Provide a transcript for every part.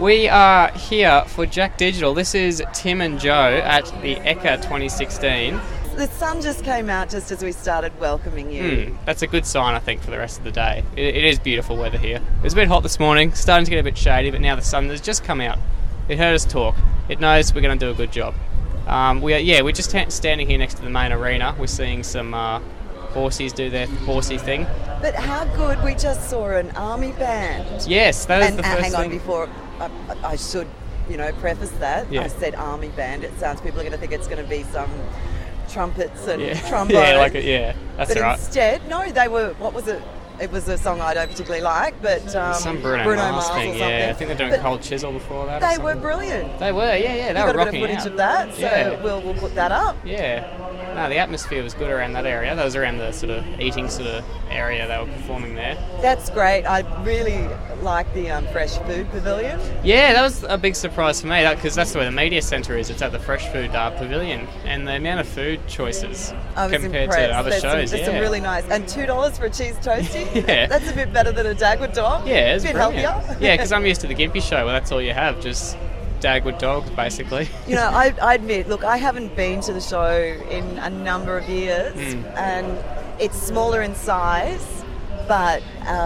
We are here for Jack Digital. This is Tim and Joe at the ECA 2016. The sun just came out just as we started welcoming you. That's a good sign, I think, for the rest of the day. It is beautiful weather here. It was a bit hot this morning, starting to get a bit shady, but now the sun has just come out. It heard us talk. It knows we're going to do a good job. We're just standing here next to the main arena. We're seeing some horsies do their horsey thing. But how good, we just saw an army band. Yes, that was the first hang on, thing. before I should, preface that. Yeah. I said army band. It sounds people are going to think it's going to be some trumpets and Yeah. trombones. That's but right. instead, no, they were, what was it? It was a song I don't particularly like, but Some Bruno Mars Mars or thing, something. yeah. I think they're doing But Cold Chisel before that. They were brilliant. They were, yeah. They You were got a rocking bit of footage out. of that, so Yeah. we'll put that up. Yeah. No, the atmosphere was good around that area. That was around the sort of eating sort of area they were performing there. That's great. I really like the Fresh Food Pavilion. Yeah, that was a big surprise for me, because that's where the media centre is. It's at the Fresh Food Pavilion, and the amount of food choices I was compared impressed. to other There's shows. Some really nice. And $2 for a cheese toastie? Yeah. That's a bit better than a Dagwood dog. Yeah, it's a bit brilliant. healthier. Yeah, because I'm used to the Gimpy show where that's all you have, just Dagwood dogs, basically. I admit, look, I haven't been to the show in a number of years, and it's smaller in size, but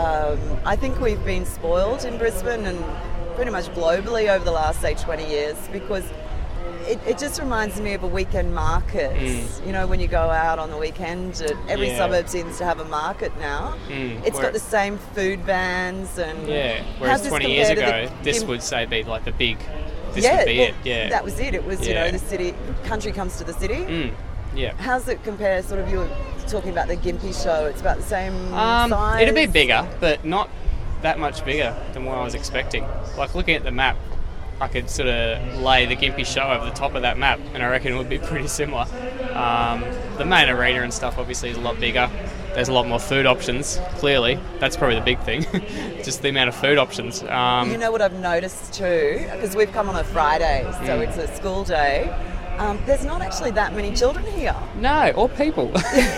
I think we've been spoiled in Brisbane and pretty much globally over the last, say, 20 years, because it just reminds me of a weekend market. When you go out on the weekend, every suburb seems to have a market now. It's got the same food vans and... Yeah, how's whereas this 20 years compare to ago, the this Gim- would say be like the big... This would be it, yeah. That was it. It was, Yeah. the city, country comes to the city. Yeah. How's it compare, sort of, you were talking about the Gimpy show, it's about the same size? It'd be bigger, but not that much bigger than what I was expecting. Like, looking at the map, I could sort of lay the Gimpy show over the top of that map, and I reckon it would be pretty similar. The main arena and stuff obviously is a lot bigger. There's a lot more food options, clearly. That's probably the big thing, just the amount of food options. You know what I've noticed too, because we've come on a Friday, so it's a school day. There's not actually that many children here. No, or people.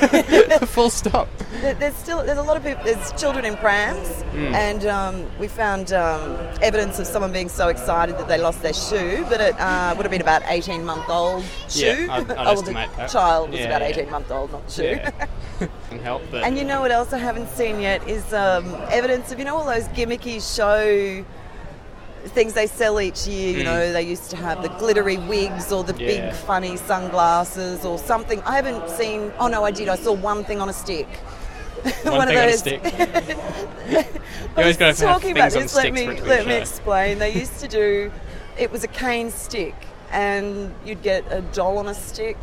Full stop. There's a lot of people. There's children in prams, and we found evidence of someone being so excited that they lost their shoe, but it would have been about 18-month-old shoe. Yeah, I'd Oh, estimate the that. child was Yeah, about yeah. 18-month-old, not the shoe. Yeah. Can help, but... And you know what else I haven't seen yet is evidence of, all those gimmicky show things they sell each year. They used to have the glittery wigs or the big funny sunglasses or something. I haven't seen... Oh, no, I did. I saw one thing on a stick. One thing on a stick. You always got to have talking about things on this. sticks for it to be Let me show. explain. They used to do... It was a cane stick, and you'd get a doll on a stick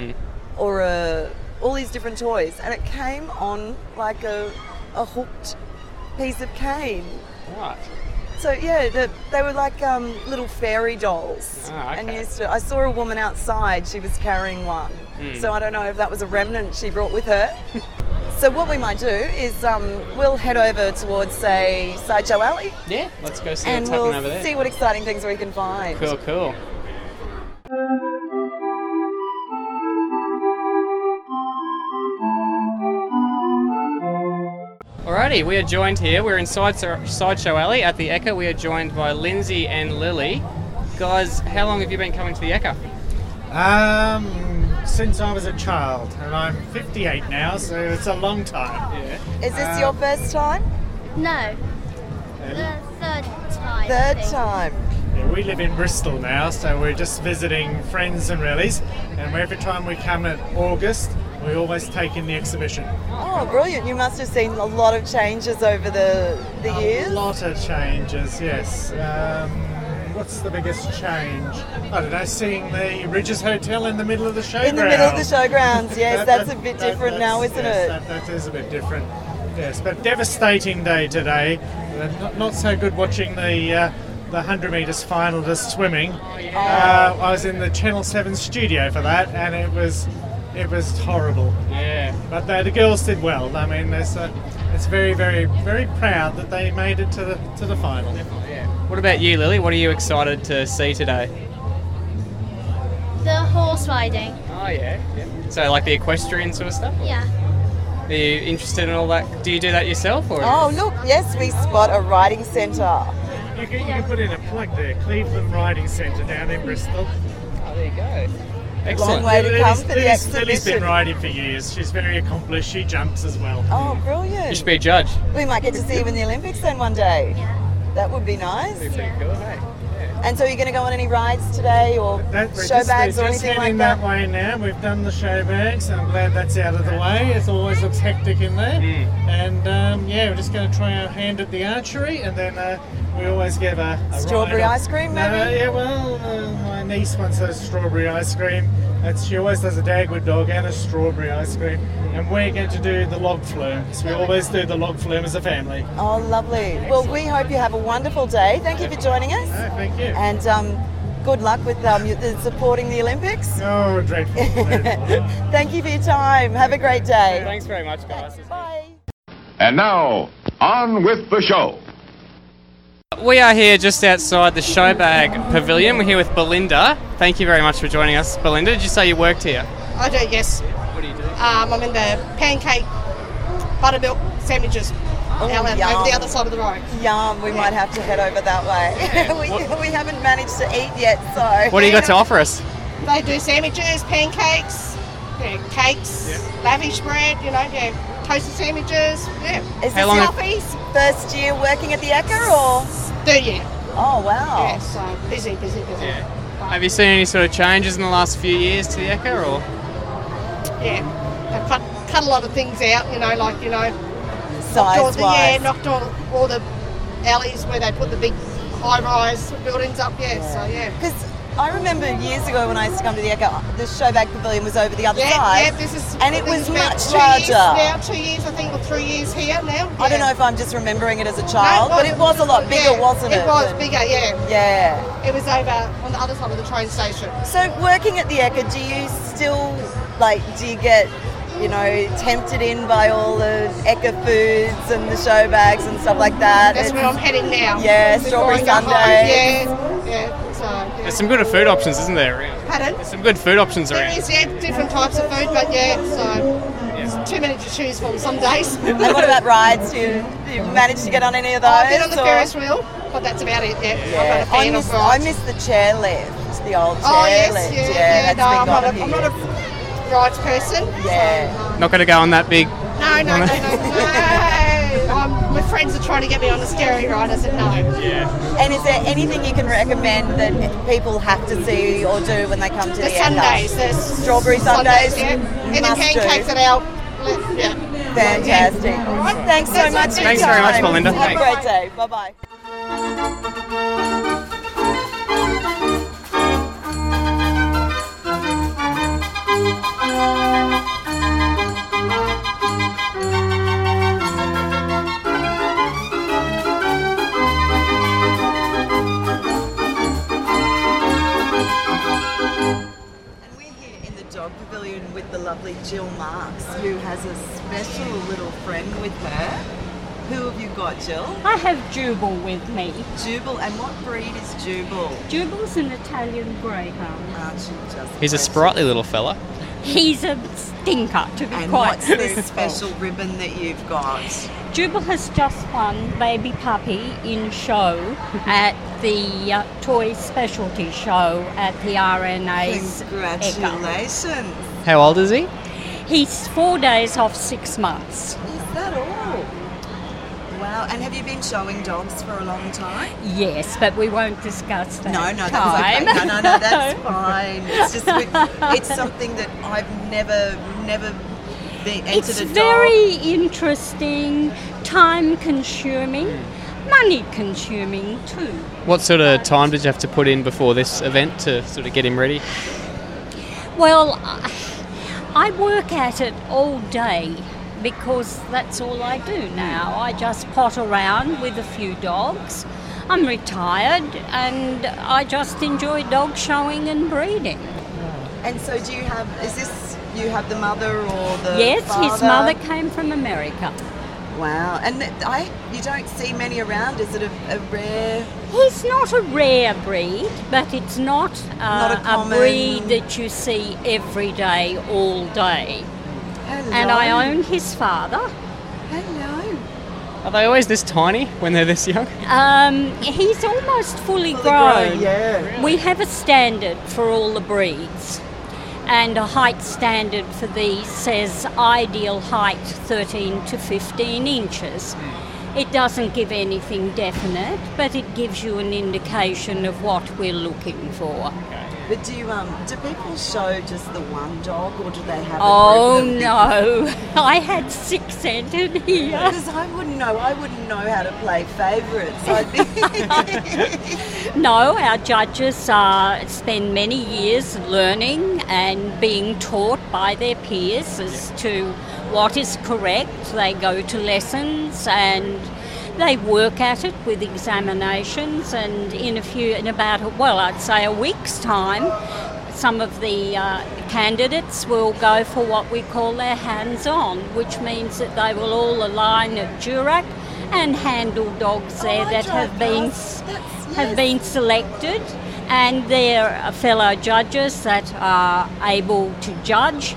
or all these different toys, and it came on like a hooked piece of cane. Right. So yeah, they were like little fairy dolls. Ah, okay. And I saw a woman outside. She was carrying one. So I don't know if that was a remnant she brought with her. So what we might do is we'll head over towards, say, Sideshow Alley, Yeah, let's go see and what's we'll happening over there. see what exciting things we can find. Cool. Alrighty, we are joined here. We're in Sideshow Alley at the ECA. We are joined by Lindsay and Lily. Guys, how long have you been coming to the ECA? Since I was a child, and I'm 58 now, so it's a long time. Yeah. Is this your first time? No, the third time. Third I think. time. Yeah, we live in Bristol now, so we're just visiting friends and relatives, and every time we come in August, we always take in the exhibition. Oh, brilliant. You must have seen a lot of changes over the years. A lot of changes, yes. What's the biggest change? I don't know, seeing the Ridges Hotel in the middle of the showground. In the middle of the showgrounds, yes, that's a bit different now, isn't it? That is a bit different. Yes, but devastating day today. Not so good watching the 100 metres final to swimming. I was in the Channel 7 studio for that, and it was horrible. Yeah. But the girls did well. I mean, it's very, very, very proud that they made it to the final. Yeah. What about you, Lily? What are you excited to see today? The horse riding. Oh, yeah. So, like the equestrian sort of stuff? Yeah. Are you interested in all that? Do you do that yourself? Or? Oh, look, yes, we spot a riding centre. can put in a plug there. Cleveland Riding Centre down in Bristol. Oh, there you go. Long Excellent. way to come for the Lily's been exhibition. riding for years. She's very accomplished. She jumps as well. Oh, You brilliant. should be a judge. We might get to see you in the Olympics then one day. That would be nice. Pretty cool, hey? And so you're going to go on any rides today or We're show bags or we're anything like heading that? way now. We've done the show bags. I'm glad that's out of the way. It always looks hectic in there. And we're just going to try our hand at the archery, and then we always give a Strawberry ride ice cream, maybe? My niece wants a strawberry ice cream. She always does a Dagwood dog and a strawberry ice cream. And we're going to do the log flume. So we always do the log flume as a family. Oh, lovely. Well, we hope you have a wonderful day. Thank you for joining us. Oh, thank you. And good luck with supporting the Olympics. Oh, dreadful. Thank you for your time. Have a great day. Thanks very much, guys. Bye. And now, on with the show. We are here just outside the Showbag Pavilion. We're here with Belinda. Thank you very much for joining us. Belinda, did you say you worked here? I do, yes. What do you do? I'm in the pancake buttermilk sandwiches out over yum. the other side of the road. Yum, we might have to head over that way. we haven't managed to eat yet, so. What do you got to offer us? They do sandwiches, pancakes, cakes, lavish bread, toasted sandwiches, Is How this long your have- first year working at the Ekka or? Oh, wow. Yeah, so busy. Have you seen any sort of changes in the last few years to the Ekka, or? Yeah. They've cut a lot of things out, Size-wise. knocked all the alleys where they put the big high-rise buildings up, yeah. Because I remember years ago when I used to come to the Ekka, the Showbag Pavilion was over the other side. Yeah, this is. And it this was is about much 2 years larger. now, 2 years, I think, or 3 years here now. I don't know if I'm just remembering it as a child, but it was a lot bigger, wasn't it? It was than- bigger, yeah. Yeah. It was over on the other side of the train station. So working at the Ekka, do you still, do you get, tempted in by all the Ekka foods and the show bags and stuff like that? That's where I'm heading now. Yeah, Before strawberry I go home. sundaes. Yeah. So, yeah. There's some good food options, isn't there, around? Pardon? There's some good food options There around. is, different types of food, but there's too many to choose from some days. And what about rides? Do you manage to get on any of those? I've been on the or- Ferris wheel, but that's about it, yeah. Yeah. I'm not a fan of I rides. miss the chairlift, the old chairlift. Oh, yes, yeah. That's No, been I'm gone not, a I'm few not years. a rides person. Yeah. Not going to go on that big. No. My friends are trying to get me on the scary ride. I said no. Yeah. And is there anything you can recommend that people have to see or do when they come to the The Ekka? Sundays, the Strawberry sundaes, yeah. And the must pancakes do. at our, yeah. Fantastic. All right. Thanks so That's much it. for your Thanks very much, time. Belinda. Have a Thanks. great day. Bye-bye. And we're here in the dog pavilion with the lovely Jill Marks, who has a special little friend with her. Who have you got, Jill? I have Jubal with me. Jubal. And what breed is Jubal? Jubal's an Italian greyhound. Aren't you just He's a precious? sprightly little fella. He's a stinker, to be And quite what's this truthful. special ribbon that you've got? Jubal has just won Baby Puppy in show at the Toy Specialty Show at the RNA's Ekka. Congratulations. How old is he? He's 4 days off 6 months. Is that all? Wow. And have you been showing dogs for a long time? Yes, but we won't discuss that. No, that's time. okay. No, that's fine. It's just it's something that I've never been entered It's a dog. very interesting, time consuming, money consuming too. What sort of time did you have to put in before this event to sort of get him ready? Well, I work at it all day because that's all I do now. I just pot around with a few dogs. I'm retired and I just enjoy dog showing and breeding. And so you have the mother or the Yes, father? his mother came from America. Wow. And you don't see many around. Is it a rare? He's not a rare breed, but it's not, Not a a common- breed that you see every day, all day. Hello. And I own his father. Hello. Are they always this tiny when they're this young? He's almost fully grown. Yeah. We have a standard for all the breeds, and a height standard for these says ideal height 13 to 15 inches. It doesn't give anything definite, but it gives you an indication of what we're looking for. But do people show just the one dog, or do they have? Oh no, I had 6 entered here. Because I wouldn't know. I wouldn't know how to play favourites. I think. No, our judges spend many years learning and being taught by their peers as to what is correct. They go to lessons and they work at it with examinations, and in about I'd say a week's time, some of the candidates will go for what we call their hands-on, which means that they will all align at Durack and handle dogs there that have been selected, and their fellow judges that are able to judge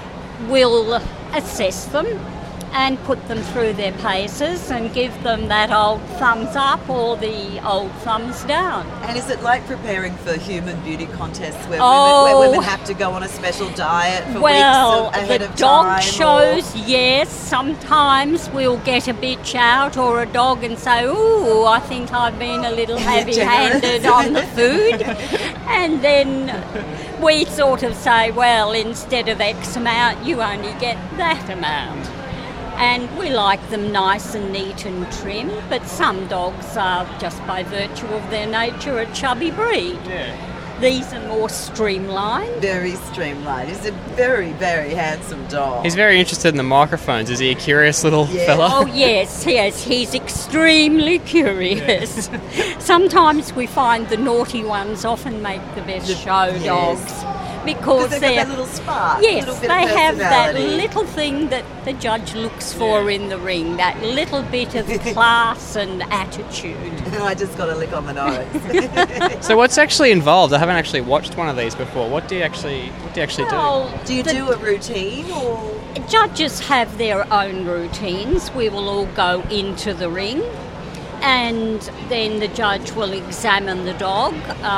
will assess them and put them through their paces and give them that old thumbs up or the old thumbs down. And is it like preparing for human beauty contests where Oh. women have to go on a special diet for Well, weeks ahead the of dog time? shows, yes, sometimes we'll get a bitch out or a dog and say, ooh, I think I've been a little heavy-handed on the food. And then we sort of say, well, instead of X amount, you only get that amount. And we like them nice and neat and trim, but some dogs are, just by virtue of their nature, a chubby breed. Yeah. These are more streamlined. Very streamlined. He's a very, very handsome dog. He's very interested in the microphones. Is he a curious little Yeah. fella? Oh yes, he's extremely curious. Sometimes we find the naughty ones often make the best show yes. dogs because they've got they're that little spark. yes, little bit they of have that personality. little thing that the judge looks for in the ring, that little bit of class and attitude. And I just got a lick on the nose. So what's actually involved? I haven't actually watched one of these before. What do you actually Well, Do you the do a routine or? judges have their own routines. We will all go into the ring, and then the judge will examine the dog,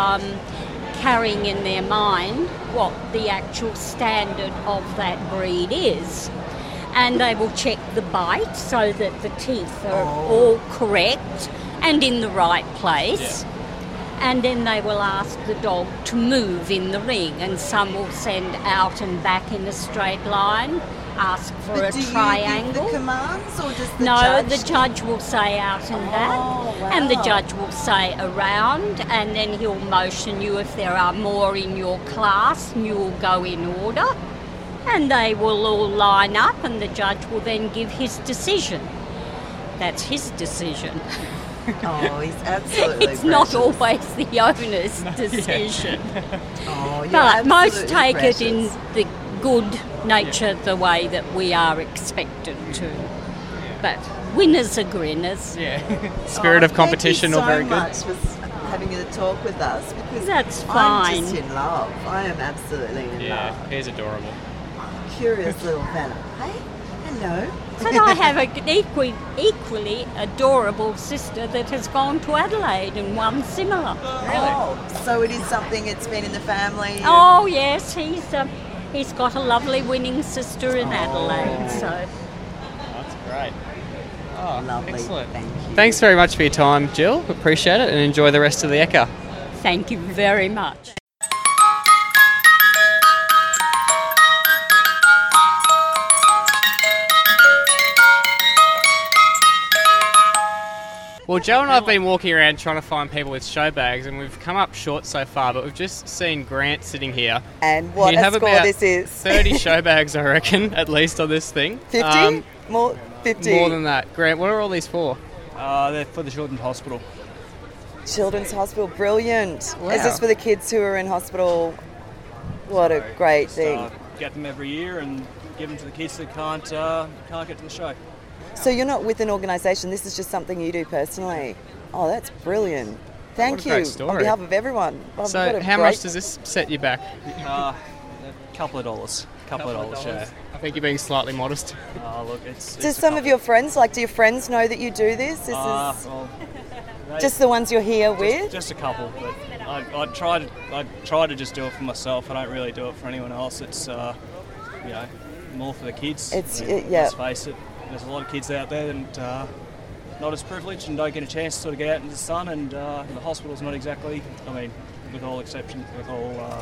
carrying in their mind what the actual standard of that breed is. And they will check the bite so that the teeth are all correct and in the right place. And then they will ask the dog to move in the ring, and some will send out and back in a straight line, ask for But a do triangle. you give the commands or just the No, judge? the judge will say out and back, wow. and the judge will say around, and then he'll motion you if there are more in your class, and you will go in order, and they will all line up, and the judge will then give his decision. That's his decision. Oh, he's absolutely It's not precious. always the owner's decision. Oh, you're But most absolutely take precious. it in the good nature, the way that we are expected to. But winners are grinners. Yeah. Spirit of competition, all very Thank good. you so much for having a talk with us, because That's I'm fine. just in love. I am absolutely in Yeah, love. he's adorable. Curious little fella. Hey, hello. But I have an equally adorable sister that has gone to Adelaide and won similar. Oh, so it is something, it's been in the family. Oh yes, he's got a lovely winning sister in Adelaide. So That's great. Oh, Lovely. excellent. Thank you. Thanks very much for your time, Jill. Appreciate it, and enjoy the rest of the Ekka. thank you very much. Well, Joe and I have been walking around trying to find people with show bags, and we've come up short so far, but we've just seen Grant sitting here. And what He'd a have score about this is. 30 show bags, I reckon, at least on this thing. 50? More? 50? More than that. Grant, what are all these for? They're for the Children's Hospital. Children's Hospital, brilliant. Wow. Is this for the kids who are in hospital? What a great thing. Get them every year and give them to the kids that can't get to the show. So you're not with an organisation, this is just something you do personally? Oh, that's brilliant. Thank What a you great story. on behalf of everyone. Oh, what So a how great- much does this set you back? A couple of dollars. Yeah. I think you're being slightly modest. Look, it's. Do some of your friends, do your friends know that you do this? This is Well, just the ones you're here with? Just a couple, but I try to just do it for myself. I don't really do it for anyone else. It's more for the kids. Yeah. Let's face it, there's a lot of kids out there that not as privileged and don't get a chance to sort of get out into the sun, and the hospital's not exactly. I mean, with all exceptions, with all.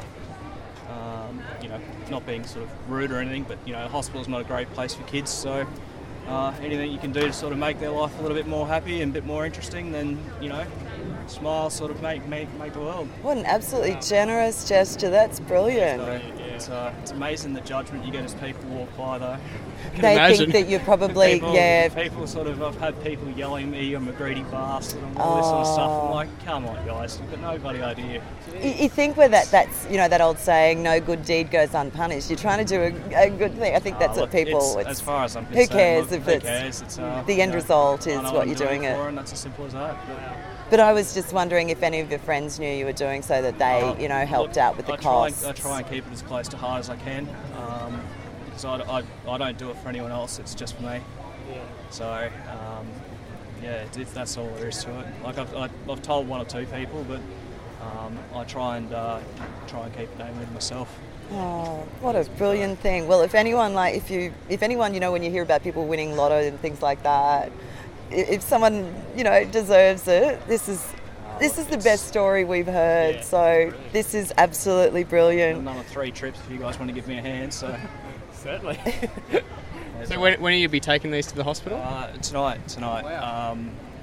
Not being sort of rude or anything, but the hospital's not a great place for kids. So anything you can do to sort of make their life a little bit more happy and a bit more interesting, then smile, sort of make the world. What an absolutely generous gesture. That's brilliant. So, it's amazing the judgment you get as people walk by, though. They think that you're probably, People sort of, I've had people yelling at me, I'm a greedy bastard, and all this sort of stuff. I'm like, come on, guys, you've got no bloody idea. You think where that's that old saying, no good deed goes unpunished. You're trying to do a good thing. I think that's what people. As far as I'm concerned, who cares look, if who it's cares? It's the end result is what you're doing it. For, and that's as simple as that. But I was just wondering if any of your friends knew you were doing so that they, helped out with the costs. I try and keep it as close to heart as I can, because I don't do it for anyone else. It's just for me. Yeah. So that's all there is to it. Like I've told one or two people, but I try and keep it mainly to myself. Oh, what a brilliant thing! Well, if anyone when you hear about people winning lotto and things like that. If someone deserves it, this is the best story we've heard. Yeah. So this is absolutely brilliant. Another 3 trips if you guys want to give me a hand. So certainly. So when will you be taking these to the hospital? Tonight. Wow.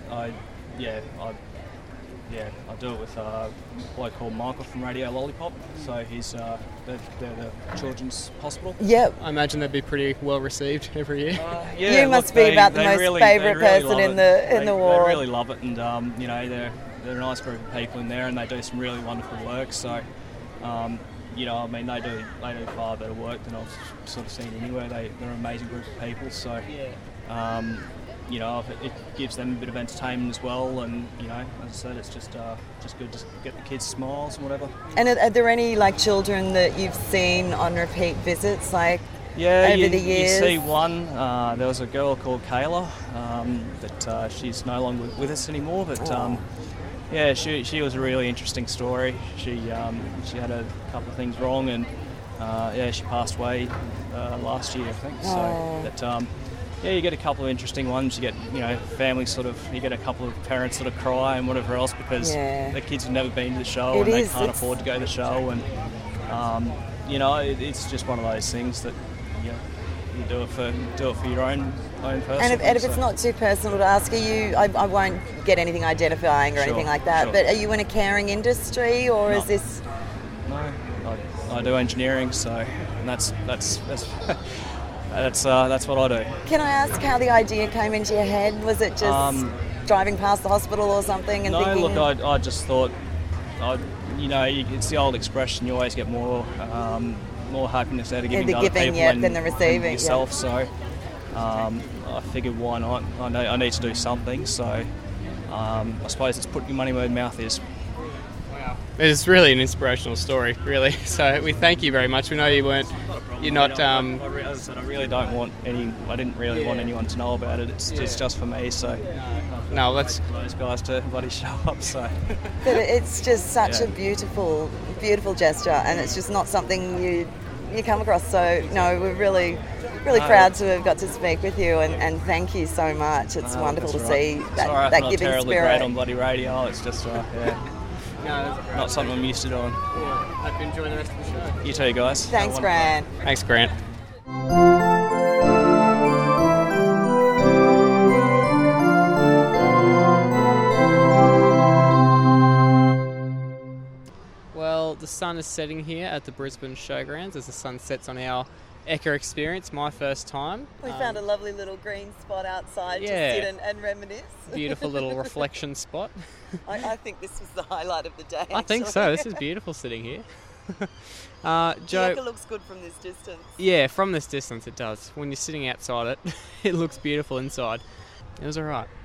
I do it with a bloke called Michael from Radio Lollipop. So he's they're the children's hospital. Yep. I imagine they'd be pretty well received every year. You must be about the most favourite person in the ward. They really love it, and they're a nice group of people in there, and they do some really wonderful work. So. They do far better work than I've sort of seen anywhere. They're an amazing group of people. So. It gives them a bit of entertainment as well, and as I said, it's just good to get the kids smiles and whatever. And are there any children that you've seen on repeat visits over the years? You see one. There was a girl called Kayla, but she's no longer with us anymore. But she was a really interesting story. She had a couple of things wrong, and she passed away last year, I think. So you get a couple of interesting ones. You get, families you get a couple of parents cry and whatever else because their kids have never been to the show they can't afford to go to the show. And, it's just one of those things that you do it for your own person. And if it's not too personal to ask, I won't get anything identifying or anything like that, but are you in a caring industry or is this? No, I do engineering, and that's what I do. Can I ask how the idea came into your head? Was it just driving past the hospital or something and thinking? No, look, I just thought, it's the old expression, you always get more happiness out of giving to other people than the receiving. Yourself. So I figured, why not? I need to do something. So I suppose it's put your money where your mouth is. Wow, it's really an inspirational story, really. So we thank you very much. We know you're not. As I said, I really don't want I didn't really want anyone to know about it. It's just for me. So no, let's those guys to bloody show up. So, but it's just such a beautiful, beautiful gesture, and it's just not something you come across. So no, we're really proud to have got to speak with you, and thank you so much. It's wonderful to see that giving terribly spirit. Great on bloody radio. It's just not something I'm used to doing. Hope you enjoy the rest of the show. You too, guys. Thanks, Grant. Thanks, Grant. Well, the sun is setting here at the Brisbane Showgrounds as the sun sets on our Ekka experience, my first time. We found a lovely little green spot outside to sit and reminisce. Beautiful little reflection spot. I think this was the highlight of the day. I think so. This is beautiful sitting here. Joe, the Ekka looks good from this distance. Yeah, from this distance it does. When you're sitting outside it, it looks beautiful inside. It was alright.